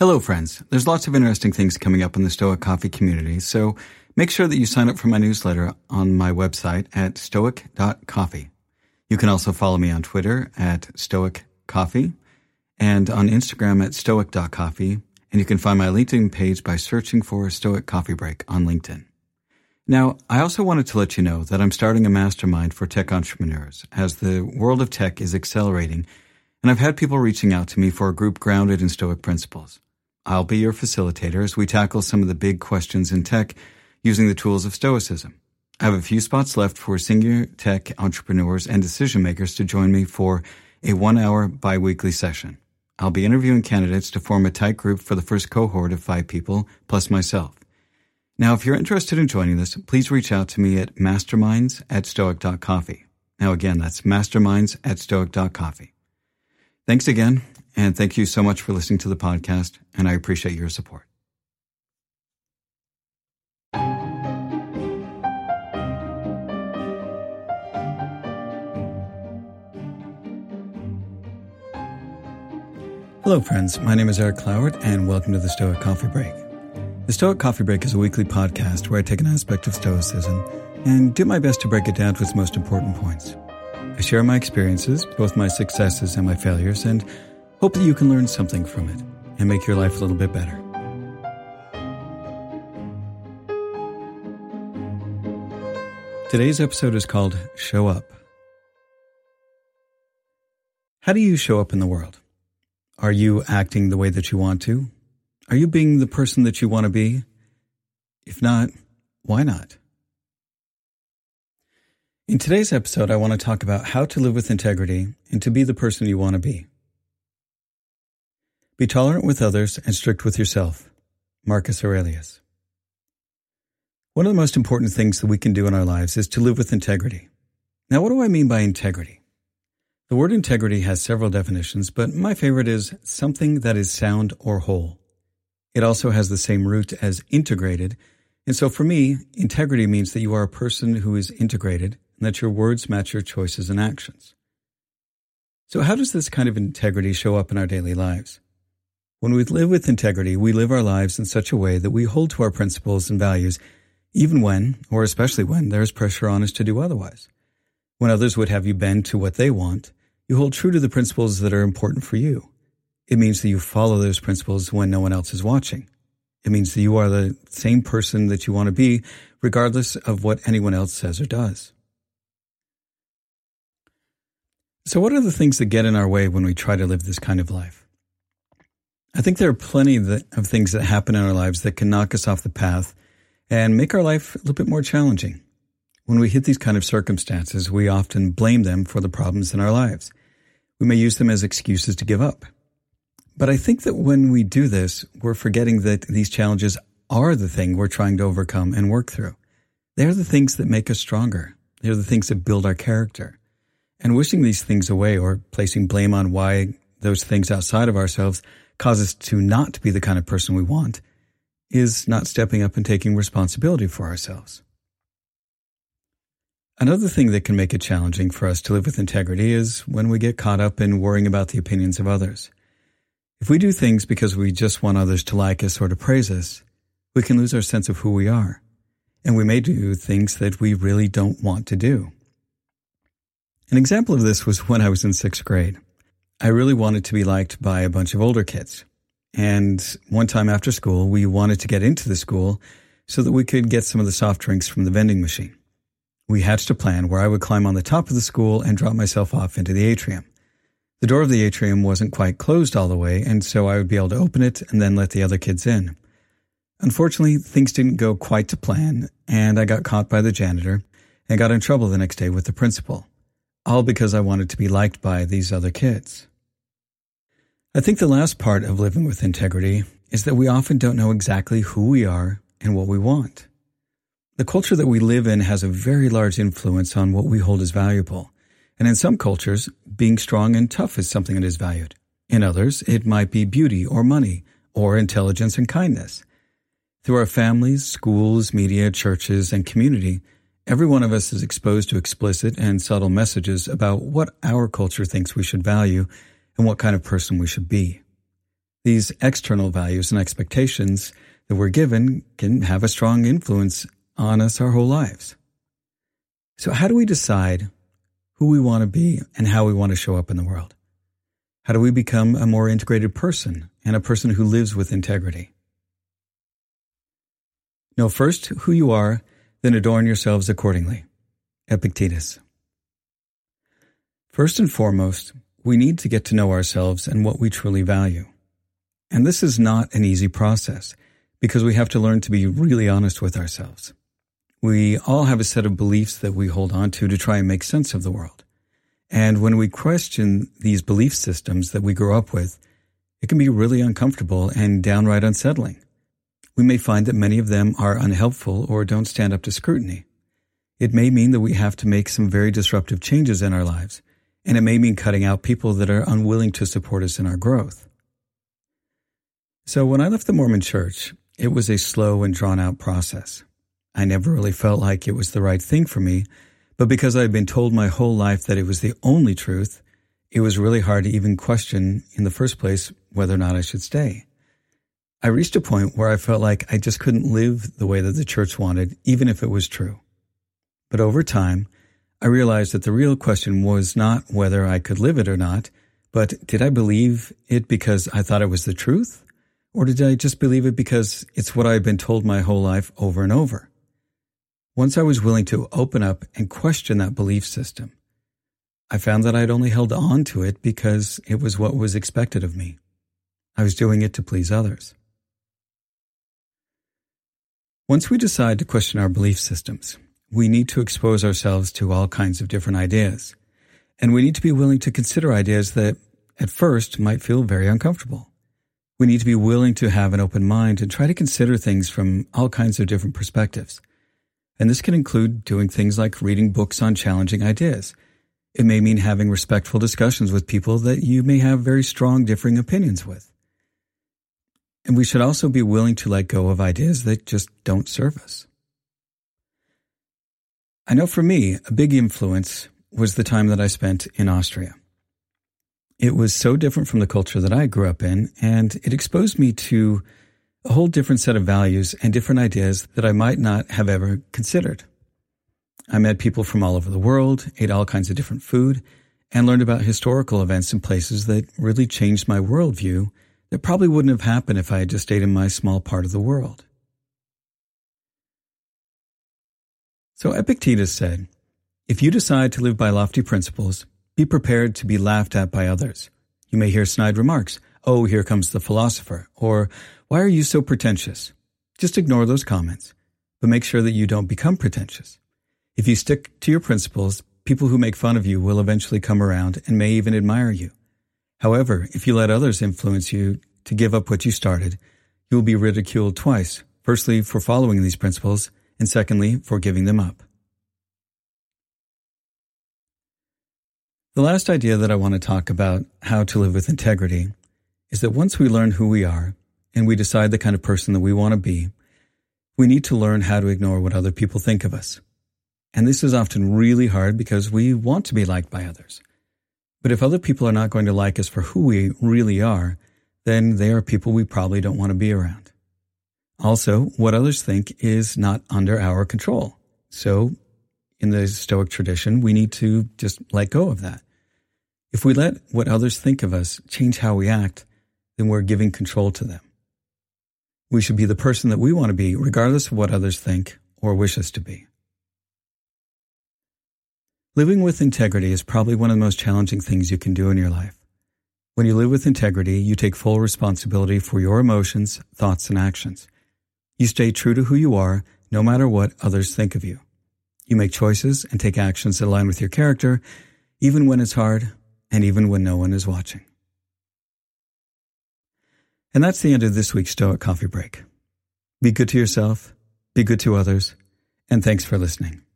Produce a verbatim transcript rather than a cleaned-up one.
Hello, friends. There's lots of interesting things coming up in the Stoic Coffee community, so make sure that you sign up for my newsletter on my website at stoic dot coffee. You can also follow me on Twitter at stoic coffee and on Instagram at stoic dot coffee, and you can find my LinkedIn page by searching for Stoic Coffee Break on LinkedIn. Now, I also wanted to let you know that I'm starting a mastermind for tech entrepreneurs as the world of tech is accelerating, and I've had people reaching out to me for a group grounded in Stoic principles. I'll be your facilitator as we tackle some of the big questions in tech using the tools of Stoicism. I have a few spots left for senior tech entrepreneurs and decision makers to join me for a one-hour bi-weekly session. I'll be interviewing candidates to form a tight group for the first cohort of five people, plus myself. Now, if you're interested in joining this, please reach out to me at masterminds at stoic dot coffee. Now, again, that's masterminds at stoic dot coffee. Thanks again, and thank you so much for listening to the podcast, and I appreciate your support. Hello, friends. My name is Eric Cloward, and welcome to the Stoic Coffee Break. The Stoic Coffee Break is a weekly podcast where I take an aspect of Stoicism and do my best to break it down to its most important points. I share my experiences, both my successes and my failures, and hope that you can learn something from it and make your life a little bit better. Today's episode is called Show Up. How do you show up in the world? Are you acting the way that you want to? Are you being the person that you want to be? If not, why not? In today's episode, I want to talk about how to live with integrity and to be the person you want to be. Be tolerant with others and strict with yourself. Marcus Aurelius. One of the most important things that we can do in our lives is to live with integrity. Now, what do I mean by integrity? The word integrity has several definitions, but my favorite is something that is sound or whole. It also has the same root as integrated, and so for me, integrity means that you are a person who is integrated and that your words match your choices and actions. So how does this kind of integrity show up in our daily lives? When we live with integrity, we live our lives in such a way that we hold to our principles and values, even when, or especially when, there is pressure on us to do otherwise. When others would have you bend to what they want, you hold true to the principles that are important for you. It means that you follow those principles when no one else is watching. It means that you are the same person that you want to be, regardless of what anyone else says or does. So what are the things that get in our way when we try to live this kind of life? I think there are plenty of things that happen in our lives that can knock us off the path and make our life a little bit more challenging. When we hit these kind of circumstances, we often blame them for the problems in our lives. We may use them as excuses to give up. But I think that when we do this, we're forgetting that these challenges are the thing we're trying to overcome and work through. They're the things that make us stronger. They're the things that build our character. And wishing these things away or placing blame on why those things outside of ourselves cause us to not be the kind of person we want is not stepping up and taking responsibility for ourselves. Another thing that can make it challenging for us to live with integrity is when we get caught up in worrying about the opinions of others. If we do things because we just want others to like us or to praise us, we can lose our sense of who we are, and we may do things that we really don't want to do. An example of this was when I was in sixth grade. I really wanted to be liked by a bunch of older kids, and one time after school, we wanted to get into the school so that we could get some of the soft drinks from the vending machine. We hatched a plan where I would climb on the top of the school and drop myself off into the atrium. The door of the atrium wasn't quite closed all the way, and so I would be able to open it and then let the other kids in. Unfortunately, things didn't go quite to plan, and I got caught by the janitor and got in trouble the next day with the principal, all because I wanted to be liked by these other kids. I think the last part of living with integrity is that we often don't know exactly who we are and what we want. The culture that we live in has a very large influence on what we hold as valuable. And in some cultures, being strong and tough is something that is valued. In others, it might be beauty or money or intelligence and kindness. Through our families, schools, media, churches, and community, every one of us is exposed to explicit and subtle messages about what our culture thinks we should value and what kind of person we should be. These external values and expectations that we're given can have a strong influence on us our whole lives. So how do we decide who we want to be and how we want to show up in the world? How do we become a more integrated person and a person who lives with integrity? Know first who you are, then adorn yourselves accordingly. Epictetus. First and foremost, we need to get to know ourselves and what we truly value. And this is not an easy process because we have to learn to be really honest with ourselves. We all have a set of beliefs that we hold on to to try and make sense of the world. And when we question these belief systems that we grew up with, it can be really uncomfortable and downright unsettling. We may find that many of them are unhelpful or don't stand up to scrutiny. It may mean that we have to make some very disruptive changes in our lives, and it may mean cutting out people that are unwilling to support us in our growth. So when I left the Mormon Church, it was a slow and drawn-out process. I never really felt like it was the right thing for me, but because I had been told my whole life that it was the only truth, it was really hard to even question in the first place whether or not I should stay. I reached a point where I felt like I just couldn't live the way that the church wanted, even if it was true. But over time, I realized that the real question was not whether I could live it or not, but did I believe it because I thought it was the truth? Or did I just believe it because it's what I had been told my whole life over and over? Once I was willing to open up and question that belief system, I found that I'd only held on to it because it was what was expected of me. I was doing it to please others. Once we decide to question our belief systems, we need to expose ourselves to all kinds of different ideas. And we need to be willing to consider ideas that, at first, might feel very uncomfortable. We need to be willing to have an open mind and try to consider things from all kinds of different perspectives. And this can include doing things like reading books on challenging ideas. It may mean having respectful discussions with people that you may have very strong differing opinions with. And we should also be willing to let go of ideas that just don't serve us. I know for me, a big influence was the time that I spent in Austria. It was so different from the culture that I grew up in, and it exposed me to a whole different set of values and different ideas that I might not have ever considered. I met people from all over the world, ate all kinds of different food, and learned about historical events and places that really changed my worldview that probably wouldn't have happened if I had just stayed in my small part of the world. So Epictetus said, "If you decide to live by lofty principles, be prepared to be laughed at by others. You may hear snide remarks, 'Oh, here comes the philosopher,' or 'Why are you so pretentious?' Just ignore those comments, but make sure that you don't become pretentious. If you stick to your principles, people who make fun of you will eventually come around and may even admire you. However, if you let others influence you to give up what you started, you will be ridiculed twice, firstly for following these principles, and secondly for giving them up." The last idea that I want to talk about how to live with integrity is that once we learn who we are and we decide the kind of person that we want to be, we need to learn how to ignore what other people think of us. And this is often really hard because we want to be liked by others. But if other people are not going to like us for who we really are, then they are people we probably don't want to be around. Also, what others think is not under our control. So, in the Stoic tradition, we need to just let go of that. If we let what others think of us change how we act, then we're giving control to them. We should be the person that we want to be, regardless of what others think or wish us to be. Living with integrity is probably one of the most challenging things you can do in your life. When you live with integrity, you take full responsibility for your emotions, thoughts, and actions. You stay true to who you are, no matter what others think of you. You make choices and take actions that align with your character, even when it's hard and even when no one is watching. And that's the end of this week's Stoic Coffee Break. Be good to yourself, be good to others, and thanks for listening.